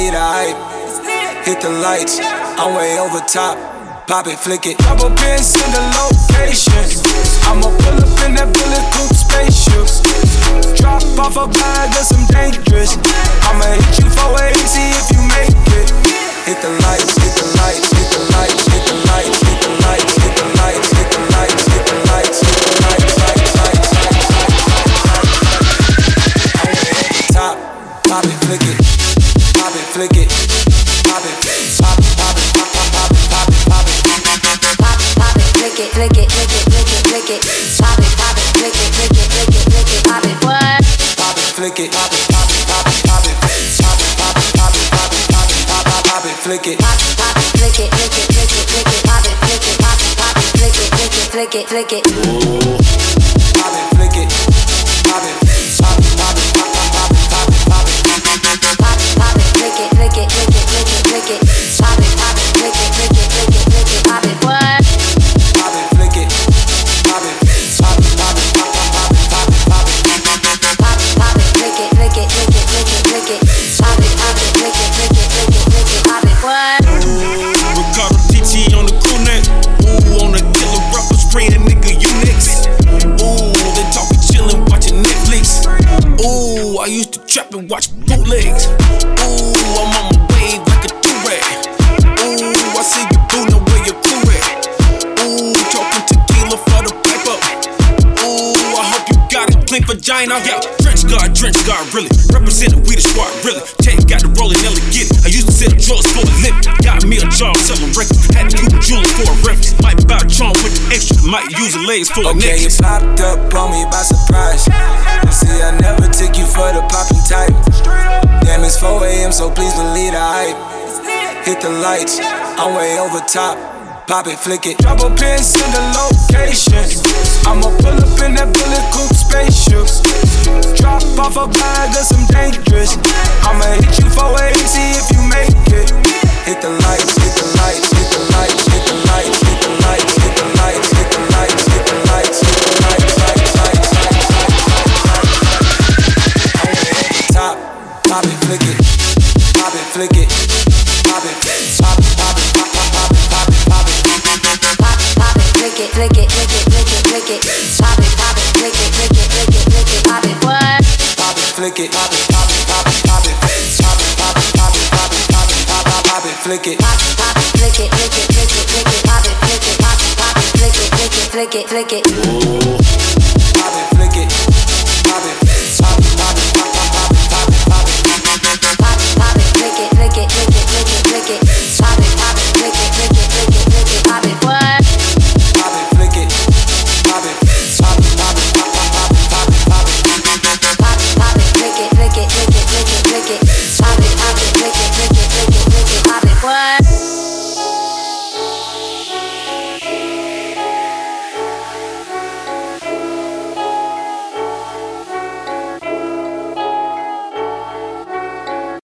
believe the hype. Hit the lights, I'm way over top. Pop it, flick it. Double pins in the location. I'ma pull up in that bulletproof spaceship. Drop off a bag of some dangerous. I'ma hit you for easy if you make it. Hit the lights, hit the lights, hit the lights, hit the lights, hit the lights, hit the lights, hit the lights, hit the lights, hit the lights, lights. Top, pop it, flick it, pop it, flick it, pop it, pop it, pop it, pop it, pop it, pop it, pop it, pop it, flick it, flick it, flick it, flick it, flick it, pop it, flick it, flick it, flick it, flick it, pop it, what? Pop it, flick it, pop it, pop it, pop it, pop it, pop it, pop it, pop it, pop it, pop it, pop it, pop it, flick it, pop it, flick it, flick it, flick it, flick it, pop it, flick it, pop it, pop it, flick it, flick it, flick it, flick it, pop it, flick it, pop it, pop it, pop it, pop it, pop it, pop it, pop it, pop it, flick it, flick it, flick it, flick it, flick it, pop it, flick it, flick it, flick it, flick it, pop it, what? Pop it, flick it, pop it, pop it, pop it, pop it, pop it, pop it, pop it, pop it, flick it, flick it, flick it, flick it, flick it, pop it, flick it, flick it, flick it, flick it, pop it, what? Ricardo TT on the crew neck. Ooh, on the killer rapper spraying a nigga Unix. Ooh, they talking chillin', watching Netflix. Ooh, I used to trap and watch bootlegs. Ooh, I'm on my wave like a do-rag. Ooh, I see you boo, know where your crew at. Ooh, talking tequila for the pipe up. Ooh, I hope you got it clean vagina. Yeah, Drench God, really. Representing we the squad, really. Tank got the rolling, nearly get it. I used to sell drugs for a living. Got me a job selling records. Had to use a jeweler for a reference. Might buy a charm with the extra. Might use the legs for a okay, necklace. you popped up on me by surprise. You see, I never took you for the popping type. Damn, it's 4 a.m., so please believe the hype. Hit the lights, I'm way over top. Pop it, flick it. Drop a pins in the location. I'ma pull up in that bulletproof spaceship. Drop off a bag of some dangerous. I'ma hit you for easy if you make it. Hit the lights, hit the lights, hit the lights, hit the lights, hit the lights, hit the lights, hit the lights, hit the lights, hit the lights, lights. Top, pop it, flick it, pop it, flick it, pop it, pop it, pop it, pop it, pop it, pop it, pop it. Pop it, flick it, flick it, flick it, flick it, flick it, pop it, flick it, flick it, flick it, flick it, pop it, what? Pop it, flick it, pop it, pop it, pop it, pop it, pop it, pop it, pop it, pop it, pop it, pop it, pop it, flick it, pop it, flick it, flick it, flick it, flick it, pop it, flick it, pop it, flick it, flick it, flick it, flick it, pop it, flick it, pop it.